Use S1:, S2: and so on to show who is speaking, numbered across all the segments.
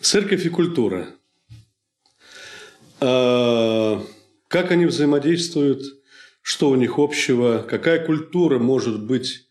S1: Церковь и культура. Как они взаимодействуют, что у них общего, какая культура может быть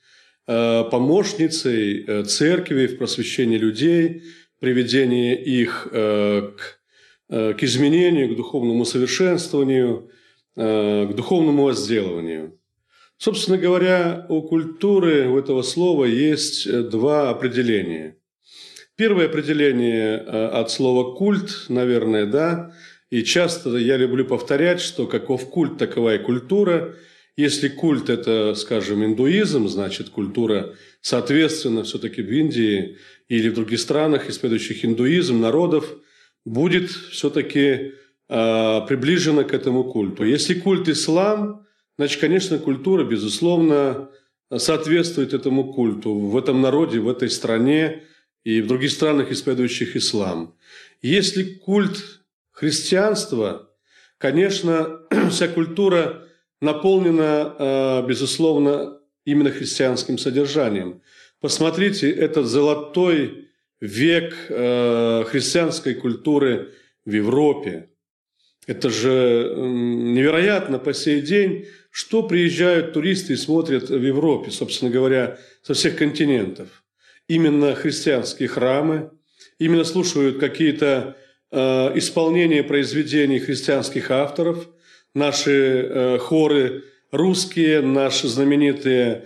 S1: помощницей церкви в просвещении людей, приведении их к изменению, к духовному совершенствованию, к духовному возделыванию. Собственно говоря, у культуры, у этого слова есть два определения. Первое определение от слова «культ», наверное, да, и часто я люблю повторять, что каков культ, такова и культура. Если культ – это, скажем, индуизм, значит, культура, соответственно, все-таки в Индии или в других странах, исповедующих индуизм, народов, будет все-таки приближена к этому культу. Если культ ислам, значит, конечно, культура, безусловно, соответствует этому культу в этом народе, в этой стране и в других странах, исповедующих ислам. Если культ христианства, конечно, вся культура наполнена, безусловно, именно христианским содержанием. Посмотрите, этот золотой век христианской культуры в Европе. Это же невероятно по сей день, что приезжают туристы и смотрят в Европе, собственно говоря, со всех континентов. Именно христианские храмы, именно слушают какие-то исполнения произведений христианских авторов, наши хоры русские, наши знаменитые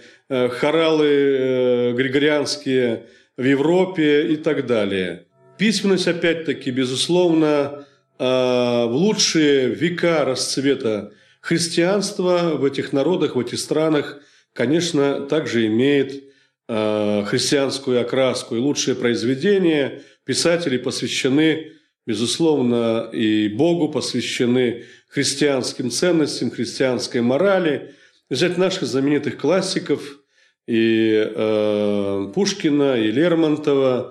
S1: хоралы григорианские в Европе и так далее. Письменность, опять-таки, безусловно, в лучшие века расцвета христианства в этих народах, в этих странах, конечно, также имеет христианскую окраску. И лучшие произведения писателей посвящены, безусловно, и Богу, посвящены христианским ценностям, христианской морали. Взять наших знаменитых классиков и Пушкина, и Лермонтова,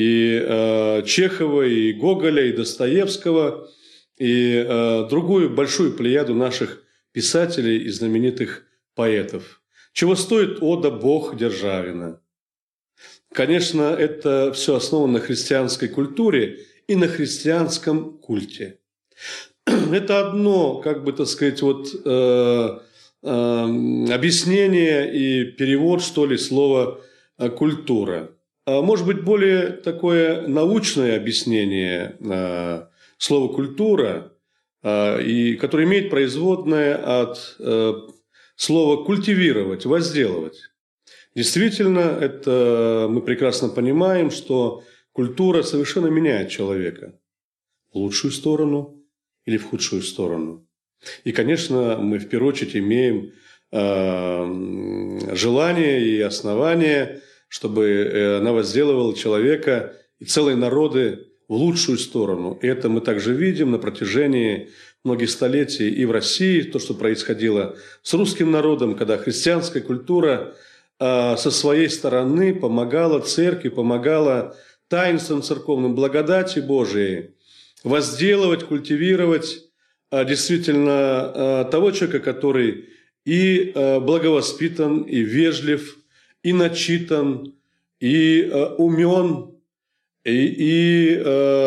S1: и Чехова, и Гоголя, и Достоевского, и другую большую плеяду наших писателей и знаменитых поэтов. Чего стоит ода «Бог» Державина? Конечно, это все основано на христианской культуре и на христианском культе. Это одно, как бы, так сказать, вот, объяснение и перевод, что ли, слова «культура». Может быть, более такое научное объяснение слова «культура», и которое имеет производное от слова «культивировать», «возделывать». Действительно, это мы прекрасно понимаем, что культура совершенно меняет человека в лучшую сторону или в худшую сторону. И, конечно, мы в первую очередь имеем желание и основание, чтобы она возделывала человека и целые народы в лучшую сторону. И это мы также видим на протяжении многих столетий и в России, то, что происходило с русским народом, когда христианская культура со своей стороны помогала церкви, помогала таинствам церковным, благодати Божией возделывать, культивировать действительно того человека, который и благовоспитан, и вежлив, и начитан, и умен, и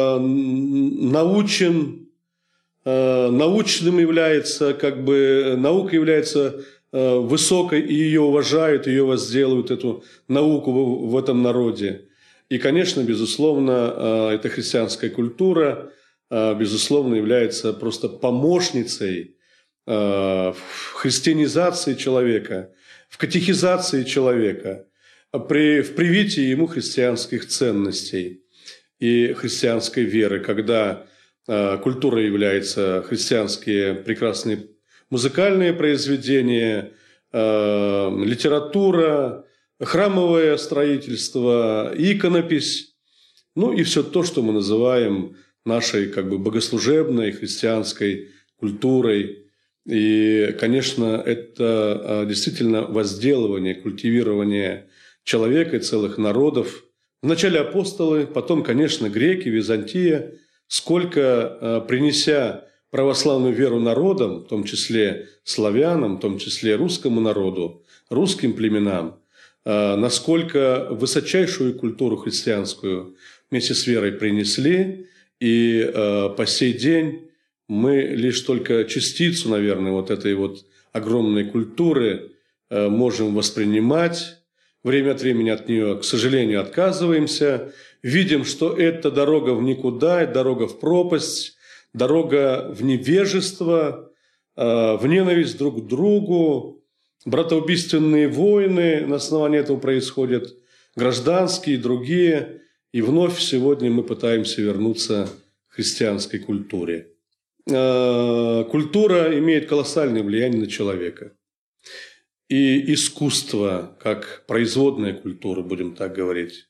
S1: научен, научным является, как бы наука является высокой, и ее уважают, ее возделывают, эту науку в этом народе. И, конечно, безусловно, эта христианская культура, безусловно, является просто помощницей в христианизации человека, в катехизации человека, в привитии ему христианских ценностей и христианской веры, когда культура является христианские прекрасные музыкальные произведения, литература, храмовое строительство, иконопись, ну и все то, что мы называем нашей, как бы, богослужебной христианской культурой. И, конечно, это действительно возделывание, культивирование человека и целых народов. Вначале апостолы, потом, конечно, греки, Византия, сколько принеся православную веру народам, в том числе славянам, в том числе русскому народу, русским племенам, насколько высочайшую культуру христианскую вместе с верой принесли, и по сей день мы лишь только частицу, наверное, вот этой вот огромной культуры можем воспринимать. Время от времени от нее, к сожалению, отказываемся. Видим, что это дорога в никуда, дорога в пропасть, дорога в невежество, в ненависть друг к другу, братоубийственные войны на основании этого происходят, гражданские и другие. И вновь сегодня мы пытаемся вернуться к христианской культуре. Культура имеет колоссальное влияние на человека. И искусство, как производная культура, будем так говорить,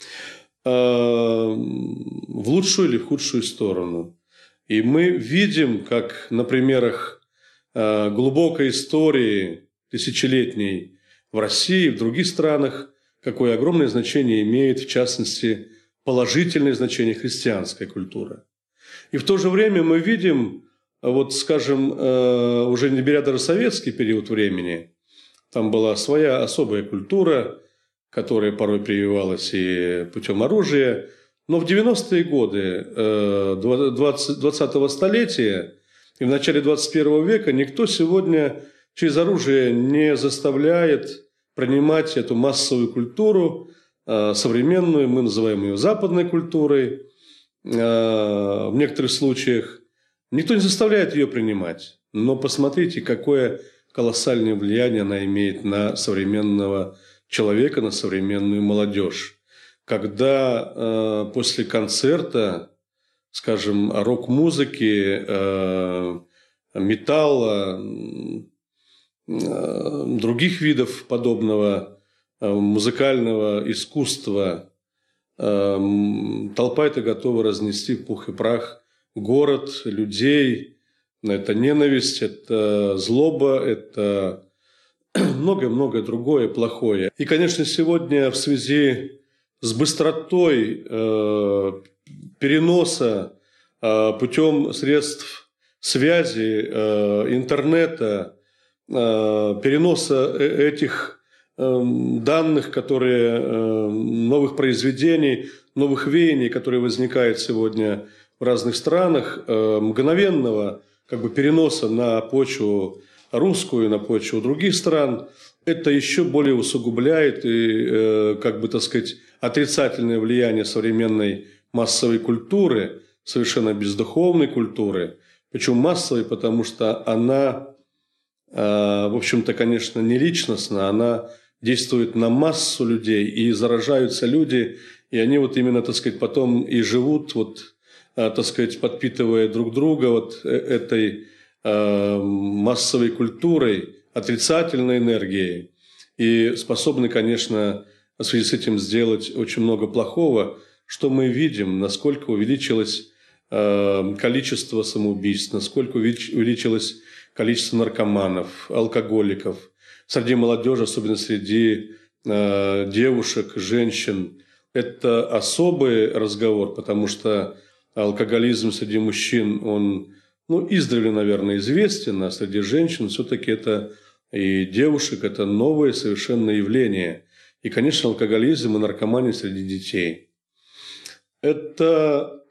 S1: в лучшую или в худшую сторону. И мы видим, как на примерах глубокой истории тысячелетней в России и в других странах, какое огромное значение имеет, в частности, положительное значение христианская культура. И в то же время мы видим, вот, скажем, уже не беря даже советский период времени, там была своя особая культура, которая порой прививалась и путем оружия. Но в 90-е годы 20-го столетия и в начале 21 века никто сегодня через оружие не заставляет принимать эту массовую культуру, современную, мы называем ее западной культурой. В некоторых случаях никто не заставляет ее принимать. Но посмотрите, какое колоссальное влияние она имеет на современного человека, на современную молодежь. Когда после концерта, скажем, рок-музыки, металла, других видов подобного музыкального искусства, толпа это готова разнести в пух и прах город, людей. Это ненависть, это злоба, это многое-многое другое плохое. И, конечно, сегодня в связи с быстротой переноса путем средств связи, интернета, переноса этих данных, которые, новых произведений, новых веяний, которые возникают сегодня в разных странах, мгновенного переноса на почву русскую, на почву других стран, это еще более усугубляет и, отрицательное влияние современной массовой культуры, совершенно бездуховной культуры. Почему массовой? Потому что она, в общем-то, конечно, не личностна, она действует на массу людей, и заражаются люди, и они вот именно, потом и живут, подпитывая друг друга этой массовой культурой, отрицательной энергией, и способны, конечно, в связи с этим сделать очень много плохого, что мы видим, насколько увеличилось количество самоубийств, насколько увеличилось количество наркоманов, алкоголиков среди молодежи, особенно среди девушек, женщин. Это особый разговор, потому что алкоголизм среди мужчин, он издревле, наверное, известен, а среди женщин все-таки это и девушек, это новое совершенно явление. И, конечно, алкоголизм и наркомания среди детей. Это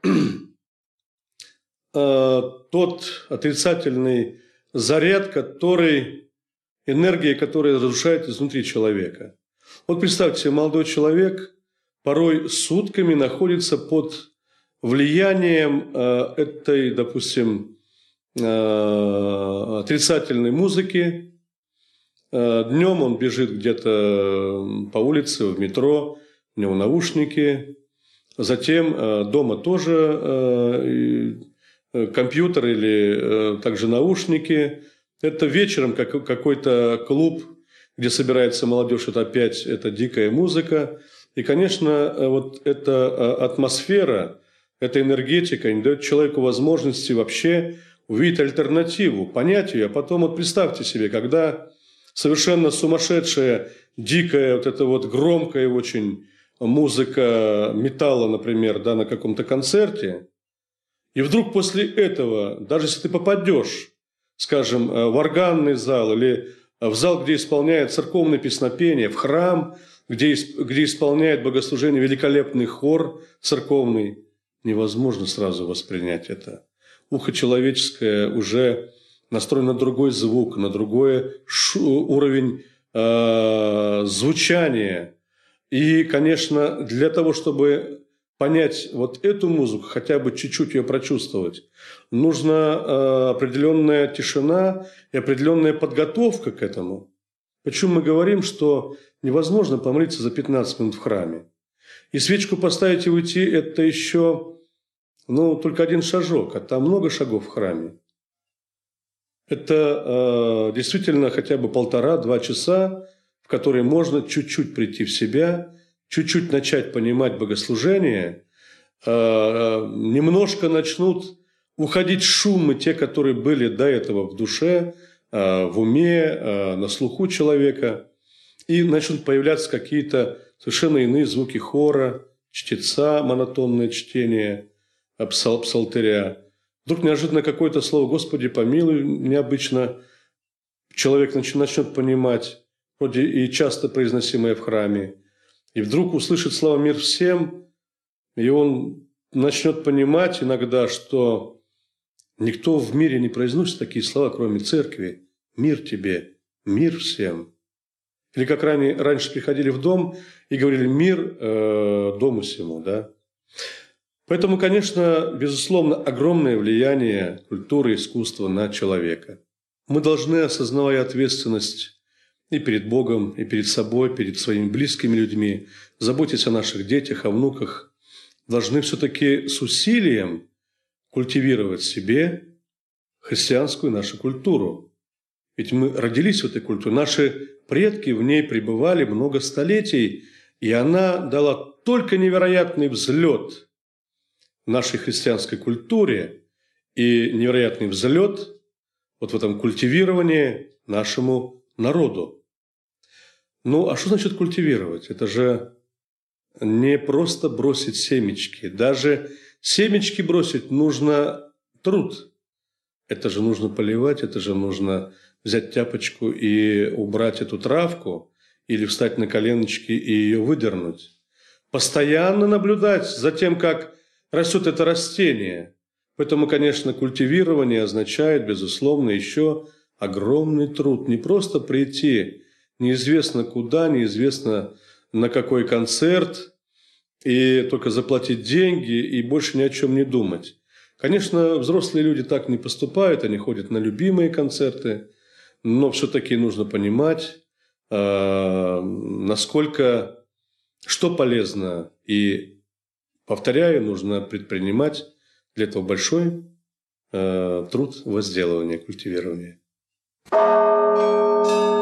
S1: тот отрицательный заряд, энергия, которая разрушает изнутри человека. Вот представьте себе, молодой человек порой сутками находится под влиянием этой, допустим, отрицательной музыки. Днем он бежит где-то по улице, в метро, у него наушники. Затем дома тоже компьютер или также наушники. Это вечером какой-то клуб, где собирается молодежь, это дикая музыка. И, конечно, вот эта атмосфера, эта энергетика не дает человеку возможности вообще увидеть альтернативу, понять ее. А потом представьте себе, когда совершенно сумасшедшая, дикая, громкая очень музыка металла, например, на каком-то концерте, и вдруг после этого, даже если ты попадешь, скажем, в органный зал или в зал, где исполняют церковное песнопение, в храм, где исполняет богослужение великолепный хор церковный, невозможно сразу воспринять это. Ухо человеческое уже настроено на другой звук, на другой уровень звучания. И, конечно, для того, чтобы понять вот эту музыку, хотя бы чуть-чуть ее прочувствовать, нужна определенная тишина и определенная подготовка к этому. Почему мы говорим, что невозможно помолиться за 15 минут в храме? И свечку поставить и уйти – это еще только один шажок, а там много шагов в храме. Это действительно хотя бы 1,5-2 часа, в которые можно чуть-чуть прийти в себя, чуть-чуть начать понимать богослужение, немножко начнут уходить шумы, те, которые были до этого в душе, в уме, на слуху человека, и начнут появляться какие-то совершенно иные звуки хора, чтеца, монотонное чтение, псалтыря. Вдруг неожиданно какое-то слово «Господи, помилуй», необычно человек начнет понимать, вроде и часто произносимое в храме, и вдруг услышит слова «Мир всем», и он начнет понимать иногда, что никто в мире не произносит такие слова, кроме церкви. «Мир тебе, мир всем». Или как раньше приходили в дом и говорили «Мир дому сему». Да? Поэтому, конечно, безусловно, огромное влияние культуры и искусства на человека. Мы должны, осознавая ответственность и перед Богом, и перед собой, перед своими близкими людьми, заботиться о наших детях, о внуках, должны все-таки с усилием культивировать в себе христианскую нашу культуру. Ведь мы родились в этой культуре, наши предки в ней пребывали много столетий, и она дала только невероятный взлет нашей христианской культуре и невероятный взлет вот в этом культивировании нашему народу. А что значит культивировать? Это же не просто бросить семечки. Даже семечки бросить нужно труд. Это же нужно поливать, это же нужно взять тяпочку и убрать эту травку или встать на коленочки и ее выдернуть. Постоянно наблюдать за тем, как растет это растение. Поэтому, конечно, культивирование означает, безусловно, еще огромный труд. Не просто прийти неизвестно куда, неизвестно на какой концерт, и только заплатить деньги и больше ни о чем не думать. Конечно, взрослые люди так не поступают, они ходят на любимые концерты, но все-таки нужно понимать, насколько, что полезно. И, повторяю, нужно предпринимать для этого большой труд возделывания, культивирования.